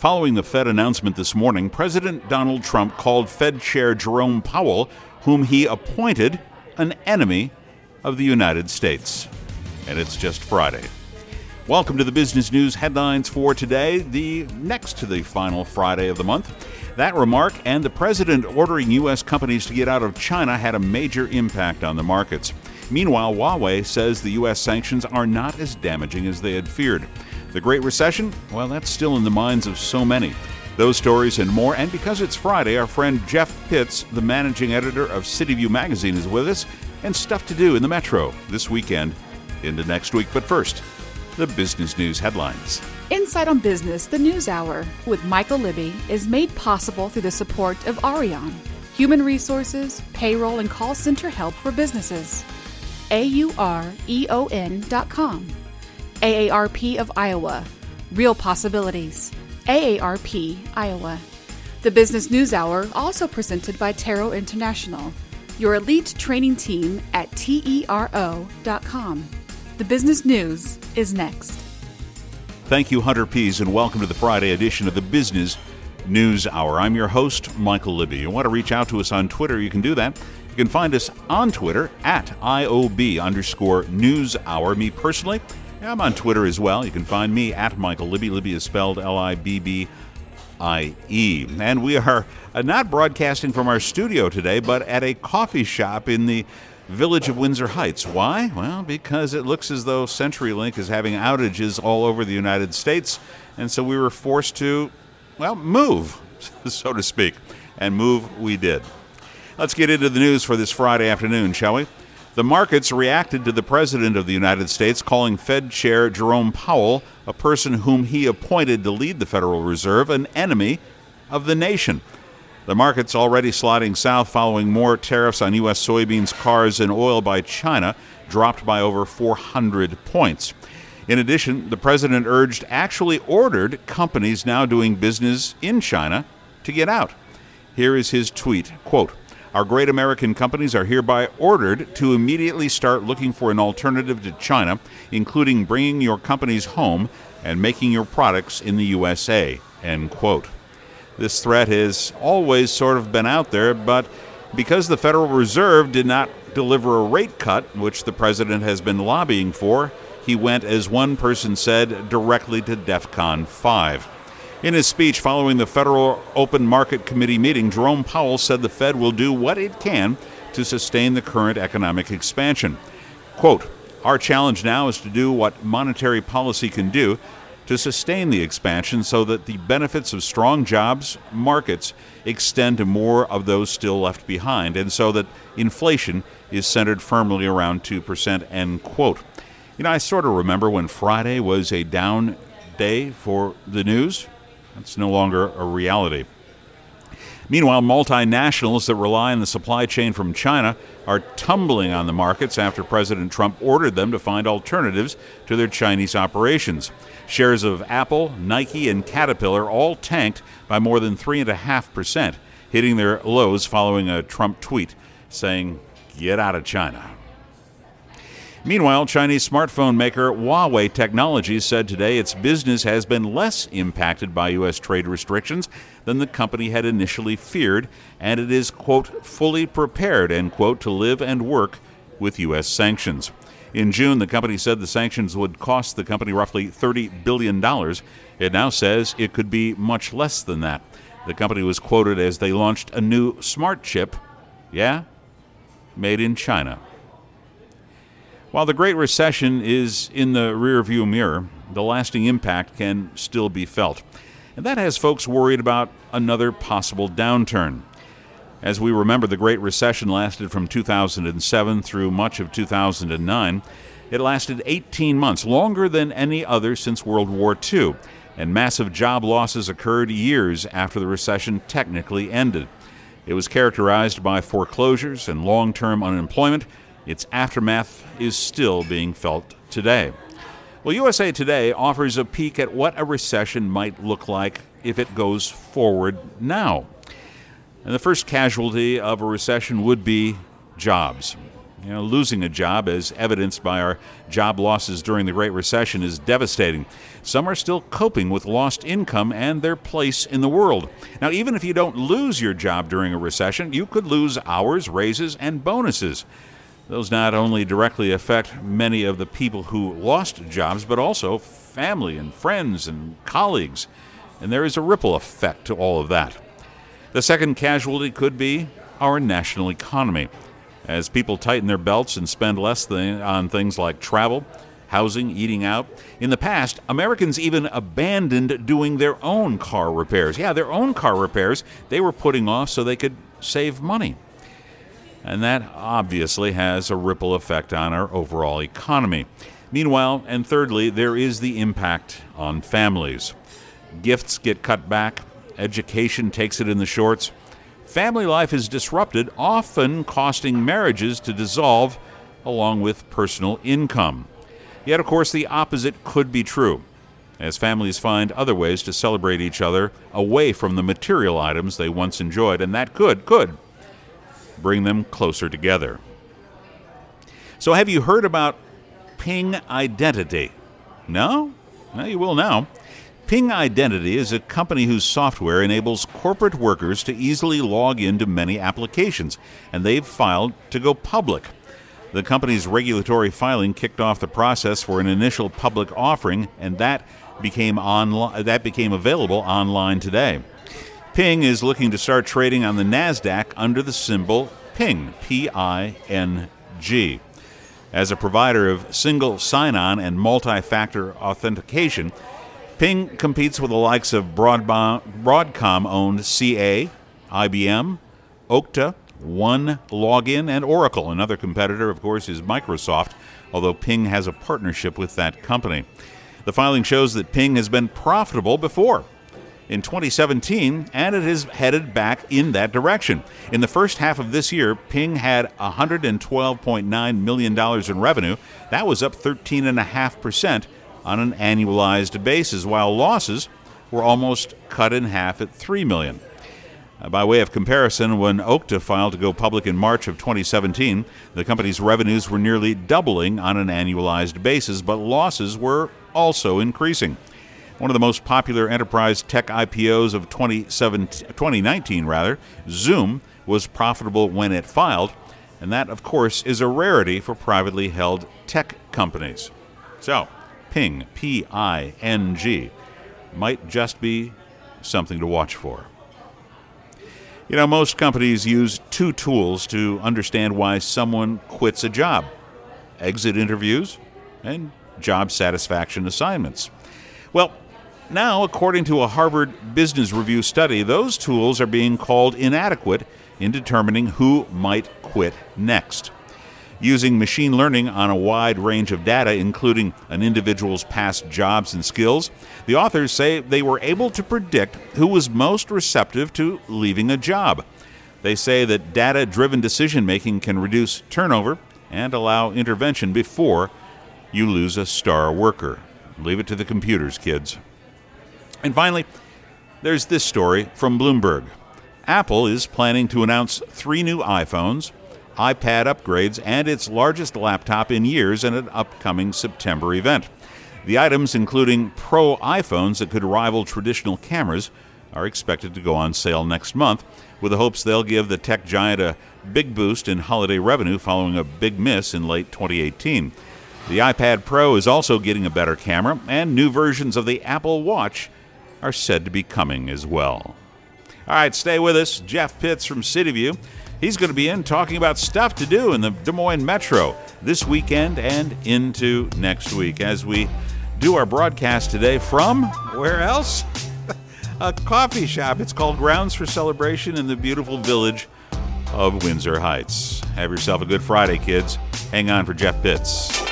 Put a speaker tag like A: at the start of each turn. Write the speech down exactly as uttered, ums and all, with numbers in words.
A: Following the Fed announcement this morning, President Donald Trump called Fed Chair Jerome Powell, whom he appointed, an enemy of the United States. And it's just Friday. Welcome to the Business News headlines for today, the next to the final Friday of the month. That remark and the president ordering U S companies to get out of China had a major impact on the markets. Meanwhile, Huawei says the U S sanctions are not as damaging as they had feared. The Great Recession? Well, that's still in the minds of so many. Those stories and more, and because it's Friday, our friend Jeff Pitts, the managing editor of City View magazine, is with us, and stuff to do in the Metro this weekend into next week. But first, the Business News headlines.
B: Insight on Business, the News Hour, with Michael Libby, is made possible through the support of Arion, human resources, payroll, and call center help for businesses. A U R E O N dot com. A A R P of Iowa, real possibilities. A A R P, Iowa. The Business News Hour, also presented by Taro International, your elite training team at T E R O dot com. The Business News is next.
A: Thank you, Hunter Pease, and welcome to the Friday edition of the Business News Hour. I'm your host, Michael Libby. You want to reach out to us on Twitter, you can do that. You can find us on Twitter at I O B underscore News Hour. Me personally, I'm on Twitter as well. You can find me at Michael Libby. Libby is spelled L I B B I E. And we are not broadcasting from our studio today, but at a coffee shop in the village of Windsor Heights. Why? Well, because it looks as though CenturyLink is having outages all over the United States, and so we were forced to, well, move, so to speak, and move we did. Let's get into the news for this Friday afternoon, shall we? The markets reacted to the President of the United States calling Fed Chair Jerome Powell, a person whom he appointed to lead the Federal Reserve, an enemy of the nation. The market's already sliding south following more tariffs on U S soybeans, cars, and oil by China, dropped by over four hundred points. In addition, the president urged, actually ordered, companies now doing business in China to get out. Here is his tweet, quote, "Our great American companies are hereby ordered to immediately start looking for an alternative to China, including bringing your companies home and making your products in the U S A," end quote. This threat has always sort of been out there, but because the Federal Reserve did not deliver a rate cut, which the president has been lobbying for, he went, as one person said, directly to DEFCON five. In his speech following the Federal Open Market Committee meeting, Jerome Powell said the Fed will do what it can to sustain the current economic expansion. Quote, "Our challenge now is to do what monetary policy can do to sustain the expansion so that the benefits of strong jobs markets extend to more of those still left behind, and so that inflation is centered firmly around two percent, end quote. You know, I sort of remember when Friday was a down day for the news. That's no longer a reality. Meanwhile, multinationals that rely on the supply chain from China are tumbling on the markets after President Trump ordered them to find alternatives to their Chinese operations. Shares of Apple, Nike, and Caterpillar all tanked by more than three point five percent, hitting their lows following a Trump tweet saying, "Get out of China." Meanwhile, Chinese smartphone maker Huawei Technologies said today its business has been less impacted by U S trade restrictions than the company had initially feared, and it is, quote, fully prepared, end quote, to live and work with U S sanctions. In June, the company said the sanctions would cost the company roughly thirty billion dollars. It now says it could be much less than that. The company was quoted as they launched a new smart chip, yeah, made in China. While the Great Recession is in the rearview mirror, the lasting impact can still be felt. And that has folks worried about another possible downturn. As we remember, the Great Recession lasted from two thousand seven through much of two thousand nine. It lasted eighteen months, longer than any other since World War Two, and massive job losses occurred years after the recession technically ended. It was characterized by foreclosures and long-term unemployment. Its aftermath is still being felt today. Well, U S A Today offers a peek at what a recession might look like if it goes forward now. And the first casualty of a recession would be jobs. You know, losing a job, as evidenced by our job losses during the Great Recession, is devastating. Some are still coping with lost income and their place in the world. Now, even if you don't lose your job during a recession, you could lose hours, raises, and bonuses. Those not only directly affect many of the people who lost jobs, but also family and friends and colleagues. And there is a ripple effect to all of that. The second casualty could be our national economy. As people tighten their belts and spend less th- on things like travel, housing, eating out. In the past, Americans even abandoned doing their own car repairs. Yeah, their own car repairs they were putting off so they could save money. And that obviously has a ripple effect on our overall economy. Meanwhile, and thirdly, there is the impact on families. Gifts get cut back, education takes it in the shorts. Family life is disrupted, often costing marriages to dissolve, along with personal income. Yet, of course, the opposite could be true, as families find other ways to celebrate each other away from the material items they once enjoyed, and that could, could bring them closer together. So have you heard about Ping Identity? No? Well, you will now. Ping Identity is a company whose software enables corporate workers to easily log into many applications, and they've filed to go public. The company's regulatory filing kicked off the process for an initial public offering, and that became onli- that became available online today. Ping is looking to start trading on the NASDAQ under the symbol Ping, P I N G. As a provider of single sign-on and multi-factor authentication, Ping competes with the likes of Broadcom-owned C A, I B M, Okta, One Login, and Oracle. Another competitor, of course, is Microsoft, although Ping has a partnership with that company. The filing shows that Ping has been profitable before, in twenty seventeen, and it is headed back in that direction. In the first half of this year, Ping had one hundred twelve point nine million dollars in revenue. That was up thirteen point five percent on an annualized basis, while losses were almost cut in half at three million dollars. Uh, by way of comparison, when Okta filed to go public in March of twenty seventeen, the company's revenues were nearly doubling on an annualized basis, but losses were also increasing. One of the most popular enterprise tech I P Os of twenty nineteen, rather, Zoom, was profitable when it filed, and that, of course, is a rarity for privately held tech companies. So, Ping, P I N G, might just be something to watch for. You know, most companies use two tools to understand why someone quits a job: exit interviews and job satisfaction assignments. Well, now, according to a Harvard Business Review study, those tools are being called inadequate in determining who might quit next. Using machine learning on a wide range of data, including an individual's past jobs and skills, the authors say they were able to predict who was most receptive to leaving a job. They say that data-driven decision-making can reduce turnover and allow intervention before you lose a star worker. Leave it to the computers, kids. And finally, there's this story from Bloomberg. Apple is planning to announce three new iPhones, iPad upgrades, and its largest laptop in years in an upcoming September event. The items, including Pro iPhones that could rival traditional cameras, are expected to go on sale next month, with the hopes they'll give the tech giant a big boost in holiday revenue following a big miss in late twenty eighteen. The iPad Pro is also getting a better camera, and new versions of the Apple Watch are said to be coming as well. All right, stay with us. Jeff Pitts from CityView. He's going to be in talking about stuff to do in the Des Moines Metro this weekend and into next week as we do our broadcast today from, where else? A coffee shop. It's called Grounds for Celebration in the beautiful village of Windsor Heights. Have yourself a good Friday, kids. Hang on for Jeff Pitts.